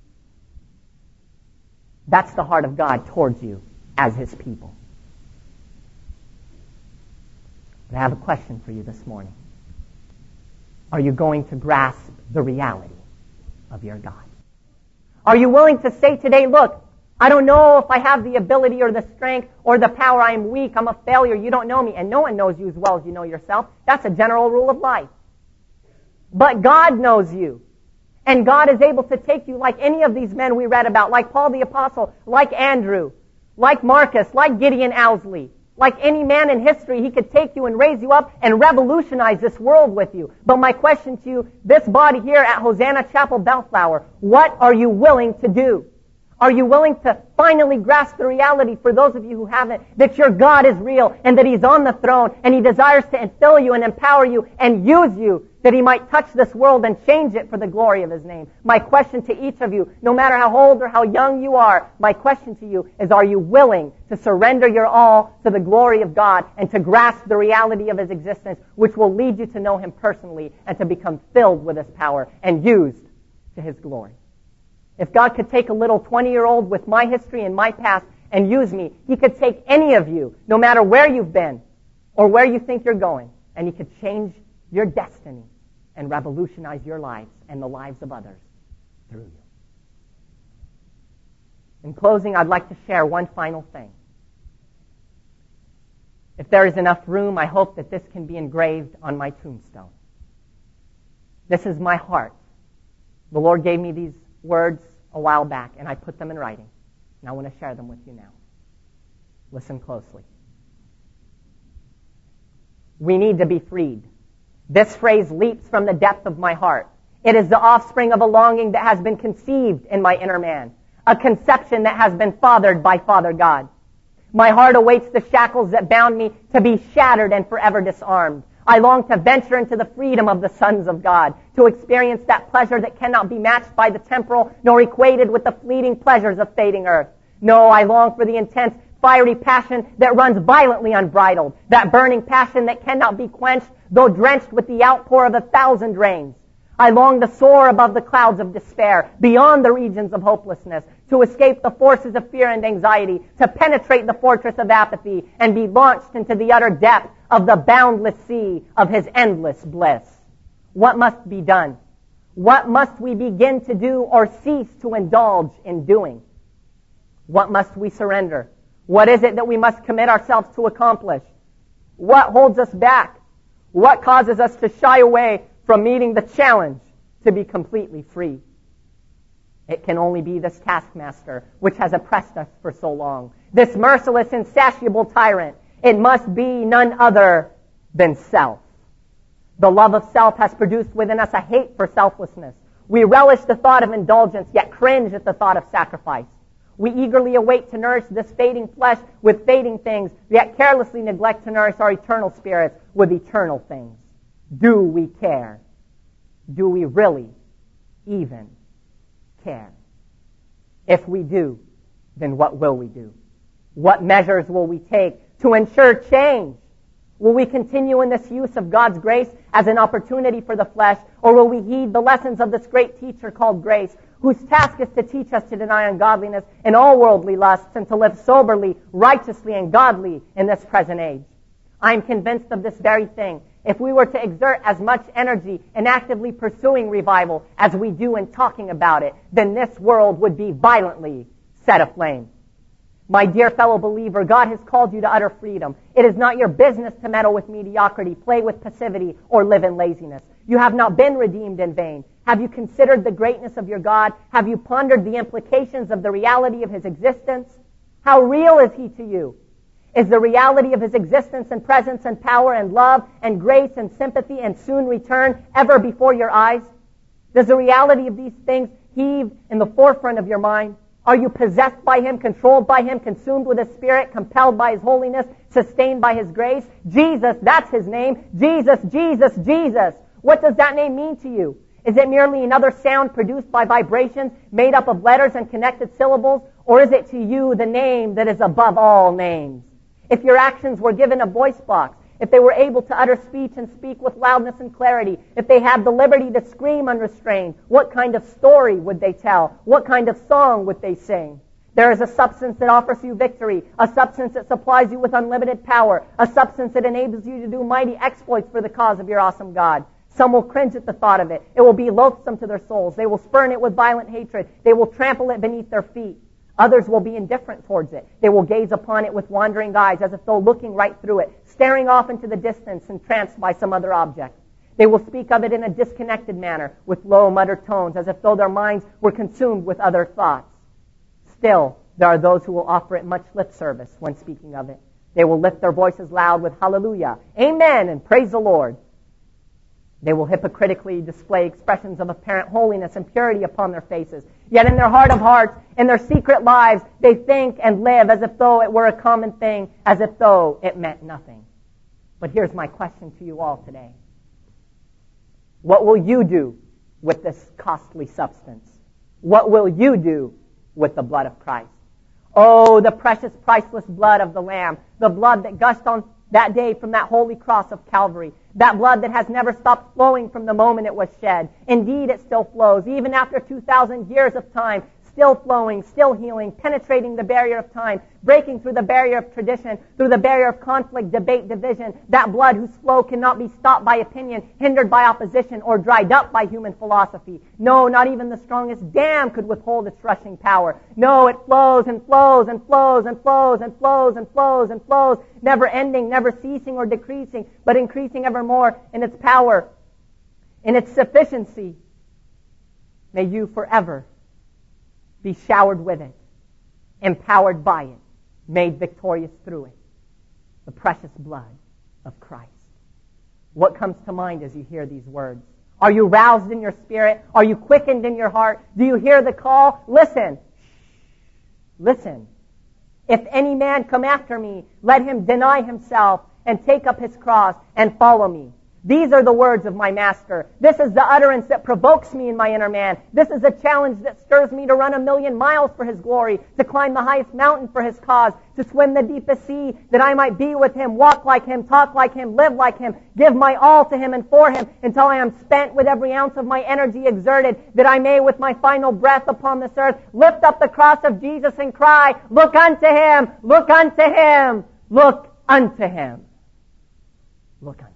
Speaker 2: That's the heart of God towards you as His people. But I have a question for you this morning. Are you going to grasp the reality of your God? Are you willing to say today, look, I don't know if I have the ability or the strength or the power. I am weak. I'm a failure. You don't know me. And no one knows you as well as you know yourself. That's a general rule of life. But God knows you. And God is able to take you like any of these men we read about, like Paul the Apostle, like Andrew, like Marcus, like Gideon Owsley. Like any man in history, He could take you and raise you up and revolutionize this world with you. But my question to you, this body here at Hosanna Chapel Bellflower, what are you willing to do? Are you willing to finally grasp the reality, for those of you who haven't, that your God is real and that He's on the throne and He desires to fill you and empower you and use you that He might touch this world and change it for the glory of His name? My question to each of you, no matter how old or how young you are, my question to you is, are you willing to surrender your all to the glory of God and to grasp the reality of His existence, which will lead you to know Him personally and to become filled with His power and used to His glory? If God could take a little 20-year-old with my history and my past and use me, He could take any of you, no matter where you've been or where you think you're going, and He could change your destiny and revolutionize your lives and the lives of others through you. In closing, I'd like to share one final thing. If there is enough room, I hope that this can be engraved on my tombstone. This is my heart. The Lord gave me these words a while back, and I put them in writing. And I want to share them with you now. Listen closely. We need to be freed. This phrase leaps from the depth of my heart. It is the offspring of a longing that has been conceived in my inner man, a conception that has been fathered by Father God. My heart awaits the shackles that bound me to be shattered and forever disarmed. I long to venture into the freedom of the sons of God, to experience that pleasure that cannot be matched by the temporal, nor equated with the fleeting pleasures of fading earth. No, I long for the intense, fiery passion that runs violently unbridled, that burning passion that cannot be quenched, though drenched with the outpour of 1,000 rains. I long to soar above the clouds of despair, beyond the regions of hopelessness, to escape the forces of fear and anxiety, to penetrate the fortress of apathy, and be launched into the utter depth of the boundless sea of His endless bliss. What must be done? What must we begin to do or cease to indulge in doing? What must we surrender? What is it that we must commit ourselves to accomplish? What holds us back? What causes us to shy away from meeting the challenge to be completely free? It can only be this taskmaster which has oppressed us for so long. This merciless, insatiable tyrant. It must be none other than self. The love of self has produced within us a hate for selflessness. We relish the thought of indulgence, yet cringe at the thought of sacrifice. We eagerly await to nourish this fading flesh with fading things, yet carelessly neglect to nourish our eternal spirits with eternal things. Do we care? Do we really even care? If we do, then what will we do? What measures will we take to ensure change? Will we continue in this use of God's grace as an opportunity for the flesh, or will we heed the lessons of this great teacher called grace, whose task is to teach us to deny ungodliness and all worldly lusts and to live soberly, righteously, and godly in this present age? I am convinced of this very thing. If we were to exert as much energy in actively pursuing revival as we do in talking about it, then this world would be violently set aflame. My dear fellow believer, God has called you to utter freedom. It is not your business to meddle with mediocrity, play with passivity, or live in laziness. You have not been redeemed in vain. Have you considered the greatness of your God? Have you pondered the implications of the reality of His existence? How real is He to you? Is the reality of His existence and presence and power and love and grace and sympathy and soon return ever before your eyes? Does the reality of these things heave in the forefront of your mind? Are you possessed by Him, controlled by Him, consumed with His Spirit, compelled by His holiness, sustained by His grace? Jesus, that's His name. Jesus, Jesus, Jesus. What does that name mean to you? Is it merely another sound produced by vibrations made up of letters and connected syllables? Or is it to you the name that is above all names? If your actions were given a voice box, if they were able to utter speech and speak with loudness and clarity, if they had the liberty to scream unrestrained, what kind of story would they tell? What kind of song would they sing? There is a substance that offers you victory, a substance that supplies you with unlimited power, a substance that enables you to do mighty exploits for the cause of your awesome God. Some will cringe at the thought of it. It will be loathsome to their souls. They will spurn it with violent hatred. They will trample it beneath their feet. Others will be indifferent towards it. They will gaze upon it with wandering eyes as if though looking right through it, staring off into the distance, entranced by some other object. They will speak of it in a disconnected manner, with low muttered tones, as if though their minds were consumed with other thoughts. Still, there are those who will offer it much lip service when speaking of it. They will lift their voices loud with hallelujah, amen, and praise the Lord. They will hypocritically display expressions of apparent holiness and purity upon their faces. Yet in their heart of hearts, in their secret lives, they think and live as if though it were a common thing, as if though it meant nothing. But here's my question to you all today. What will you do with this costly substance? What will you do with the blood of Christ? Oh, the precious, priceless blood of the Lamb, the blood that gushed on that day from that holy cross of Calvary, that blood that has never stopped flowing from the moment it was shed. Indeed, it still flows, even after 2,000 years of time, still flowing, still healing, penetrating the barrier of time, breaking through the barrier of tradition, through the barrier of conflict, debate, division, that blood whose flow cannot be stopped by opinion, hindered by opposition, or dried up by human philosophy. No, not even the strongest dam could withhold its rushing power. No, it flows and flows and flows and flows and flows and flows and flows, never ending, never ceasing or decreasing, but increasing evermore in its power, in its sufficiency. May you forever be showered with it, empowered by it, made victorious through it. The precious blood of Christ. What comes to mind as you hear these words? Are you roused in your spirit? Are you quickened in your heart? Do you hear the call? Listen. Listen. If any man come after me, let him deny himself and take up his cross and follow me. These are the words of my Master. This is the utterance that provokes me in my inner man. This is a challenge that stirs me to run 1,000,000 miles for His glory, to climb the highest mountain for His cause, to swim the deepest sea that I might be with Him, walk like Him, talk like Him, live like Him, give my all to Him and for Him until I am spent with every ounce of my energy exerted, that I may with my final breath upon this earth lift up the cross of Jesus and cry, look unto Him, look unto Him, look unto Him, look unto Him.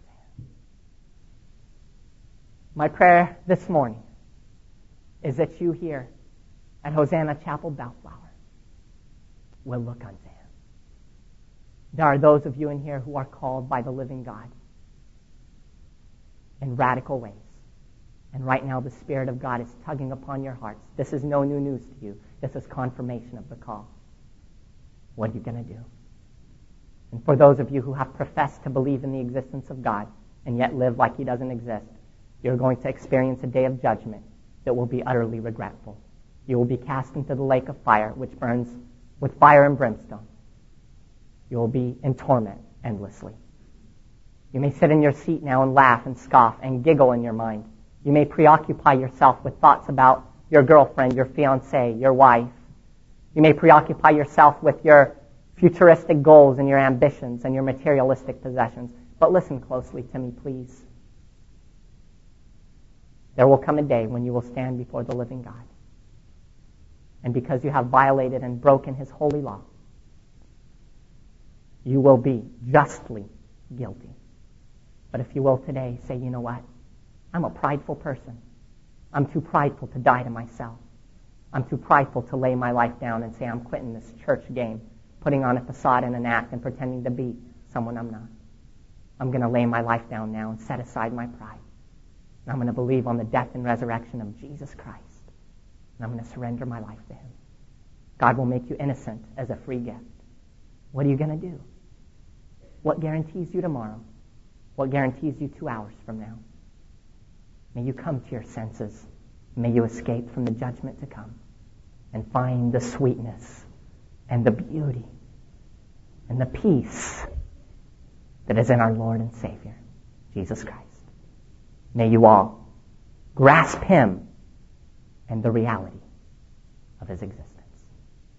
Speaker 2: My prayer this morning is that you here at Hosanna Chapel Bellflower will look unto Him. There are those of you in here who are called by the living God in radical ways. And right now the Spirit of God is tugging upon your hearts. This is no new news to you. This is confirmation of the call. What are you going to do? And for those of you who have professed to believe in the existence of God and yet live like He doesn't exist, you're going to experience a day of judgment that will be utterly regretful. You will be cast into the lake of fire, which burns with fire and brimstone. You will be in torment endlessly. You may sit in your seat now and laugh and scoff and giggle in your mind. You may preoccupy yourself with thoughts about your girlfriend, your fiancé, your wife. You may preoccupy yourself with your futuristic goals and your ambitions and your materialistic possessions. But listen closely to me, please. There will come a day when you will stand before the living God. And because you have violated and broken His holy law, you will be justly guilty. But if you will today say, you know what? I'm a prideful person. I'm too prideful to die to myself. I'm too prideful to lay my life down and say I'm quitting this church game, putting on a facade and an act and pretending to be someone I'm not. I'm going to lay my life down now and set aside my pride. And I'm going to believe on the death and resurrection of Jesus Christ. And I'm going to surrender my life to Him. God will make you innocent as a free gift. What are you going to do? What guarantees you tomorrow? What guarantees you 2 hours from now? May you come to your senses. May you escape from the judgment to come and find the sweetness and the beauty and the peace that is in our Lord and Savior, Jesus Christ. May you all grasp Him and the reality of His existence.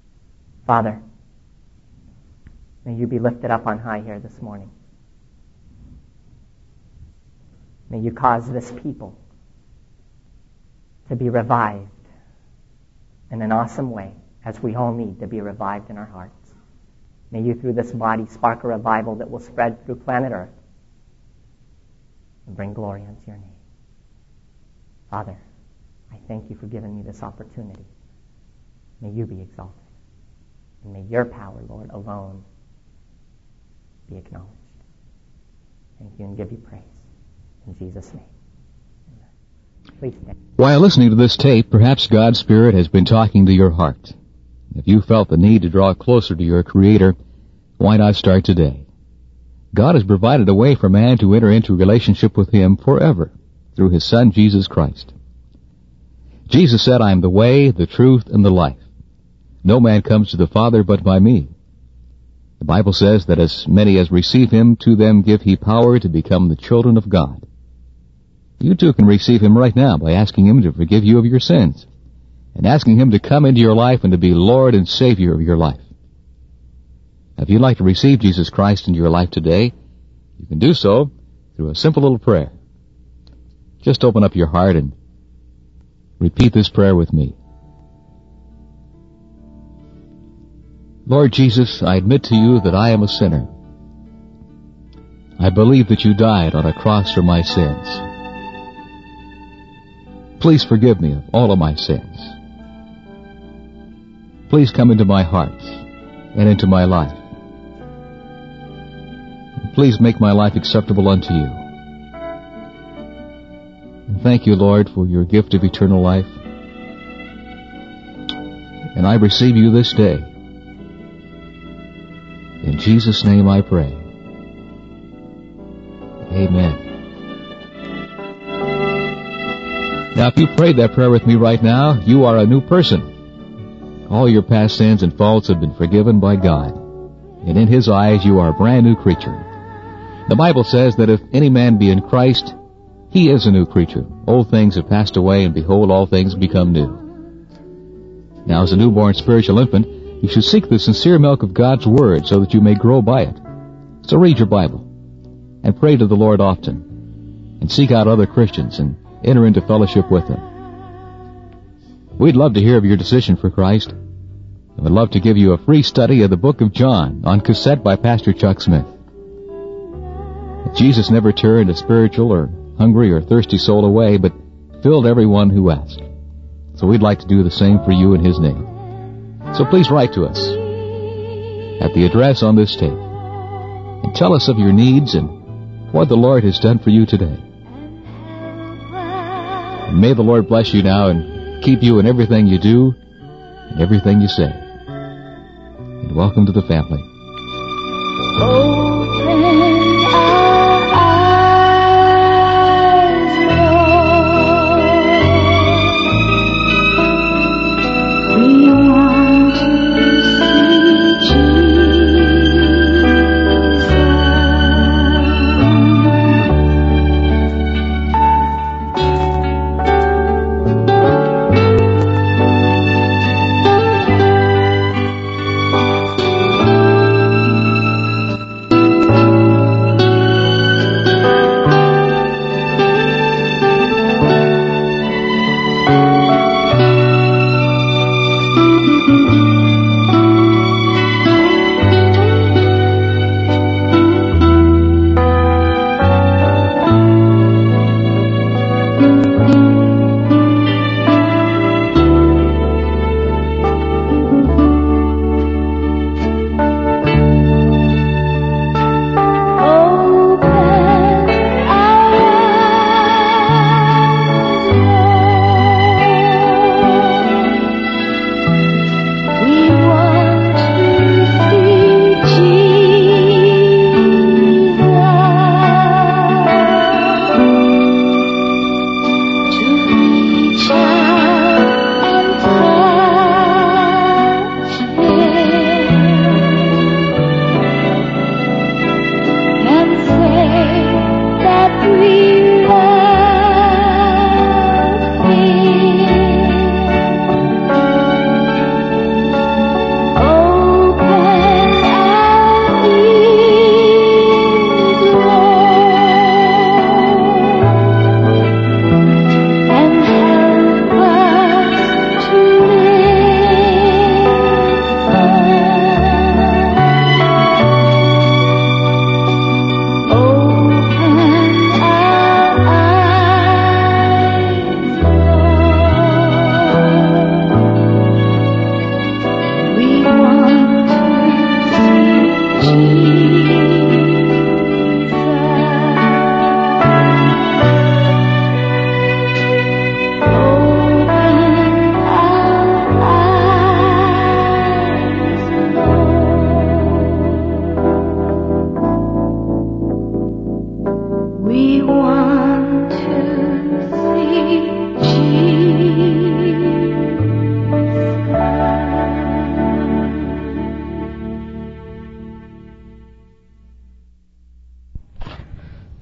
Speaker 2: Father, may you be lifted up on high here this morning.
Speaker 1: May you cause this people to be revived in an awesome way, as we all need to be revived in our hearts. May you, through this body, spark a revival that will spread through planet Earth and bring glory unto your name. Father, I thank you for giving me this opportunity. May you be exalted. And may your power, Lord, alone be acknowledged. Thank you and give you praise. In Jesus' name. Amen. Please stand.
Speaker 3: While listening to this tape, perhaps God's Spirit has been talking to your heart. If you felt the need to draw closer to your Creator, why not start today? God has provided a way for man to enter into a relationship with Him forever through His Son, Jesus Christ. Jesus said, I am the way, the truth, and the life. No man comes to the Father but by me. The Bible says that as many as receive Him, to them give He power to become the children of God. You too can receive Him right now by asking Him to forgive you of your sins and asking Him to come into your life and to be Lord and Savior of your life. If you'd like to receive Jesus Christ into your life today, you can do so through a simple little prayer. Just open up your heart and repeat this prayer with me. Lord Jesus, I admit to you that I am a sinner. I believe that you died on a cross for my sins. Please forgive me of all of my sins. Please come into my heart and into my life. Please make my life acceptable unto you. And thank you, Lord, for your gift of eternal life. And I receive you this day. In Jesus' name I pray. Amen. Now, if you prayed that prayer with me right now, you are a new person. All your past sins and faults have been forgiven by God. And in His eyes, you are a brand new creature. The Bible says that if any man be in Christ, he is a new creature. Old things have passed away, and behold, all things become new. Now, as a newborn spiritual infant, you should seek the sincere milk of God's Word so that you may grow by it. So read your Bible, and pray to the Lord often, and seek out other Christians, and enter into fellowship with them. We'd love to hear of your decision for Christ, and we'd love to give you a free study of the book of John on cassette by Pastor Chuck Smith. Jesus never turned a spiritual or hungry or thirsty soul away, but filled everyone who asked. So we'd like to do the same for you in His name. So please write to us at the address on this tape and tell us of your needs and what the Lord has done for you today. And may the Lord bless you now and keep you in everything you do and everything you say. And welcome to the family.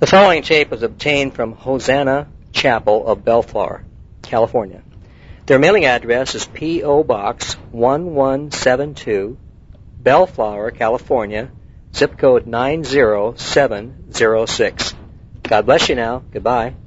Speaker 4: The following tape was obtained from Hosanna Chapel of Bellflower, California. Their mailing address is P.O. Box 1172, Bellflower, California, zip code 90706. God bless you now. Goodbye.